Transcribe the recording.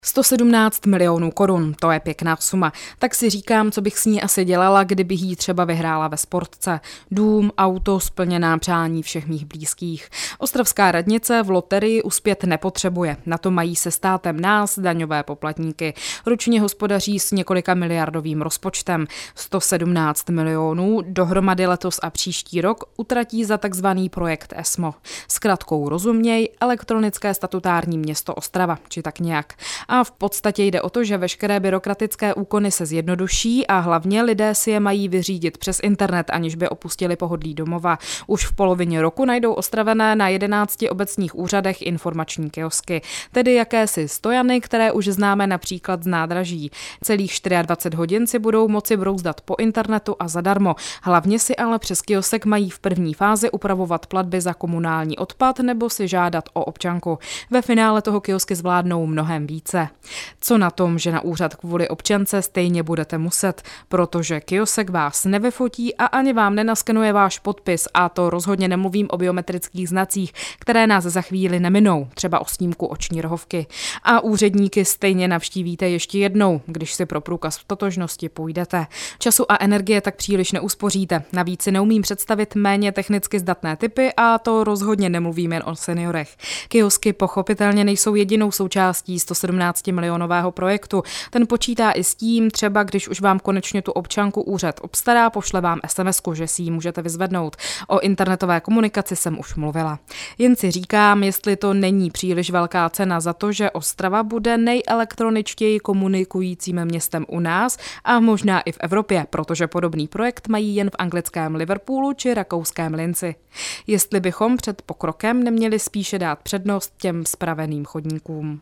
117 milionů korun, to je pěkná suma. Tak si říkám, co bych s ní asi dělala, kdybych jí třeba vyhrála ve sportce. Dům, auto, splněná přání všech mých blízkých. Ostravská radnice v loterii uspět nepotřebuje. Na to mají se státem nás, daňové poplatníky. Ročně hospodaří s několika miliardovým rozpočtem. 117 milionů dohromady letos a příští rok utratí za takzvaný projekt ESMO. Zkratkou rozuměj, elektronické statutární město Ostrava, či tak nějak. A v podstatě jde o to, že veškeré byrokratické úkony se zjednoduší a hlavně lidé si je mají vyřídit přes internet, aniž by opustili pohodlí domova. Už v polovině roku najdou Ostravené na 11 obecních úřadech informační kiosky, tedy jakési stojany, které už známe například z nádraží. Celých 24 hodin si budou moci brouzdat po internetu a zadarmo. Hlavně si ale přes kiosek mají v první fázi upravovat platby za komunální odpad nebo si žádat o občanku. Ve finále toho kiosky zvládnou mnohem více. Co na tom, že na úřad kvůli občance stejně budete muset, protože kiosek vás nevyfotí a ani vám nenaskenuje váš podpis, a to rozhodně nemluvím o biometrických znacích, které nás za chvíli neminou, třeba o snímku oční rohovky. A úředníky stejně navštívíte ještě jednou, když si pro průkaz totožnosti půjdete. Času a energie tak příliš neuspoříte. Navíc si neumím představit méně technicky zdatné typy, a to rozhodně nemluvím jen o seniorech. Kiosky pochopitelně nejsou jedinou součástí 117 milionového projektu. Ten počítá i s tím, třeba když už vám konečně tu občanku úřad obstará, pošle vám SMS-ku, že si ji můžete vyzvednout. O internetové komunikaci jsem už mluvila. Jen si říkám, jestli to není příliš velká cena za to, že Ostrava bude nejelektroničtěji komunikujícím městem u nás a možná i v Evropě, protože podobný projekt mají jen v anglickém Liverpoolu či rakouském Linci. Jestli bychom před pokrokem neměli spíše dát přednost těm spraveným chodníkům.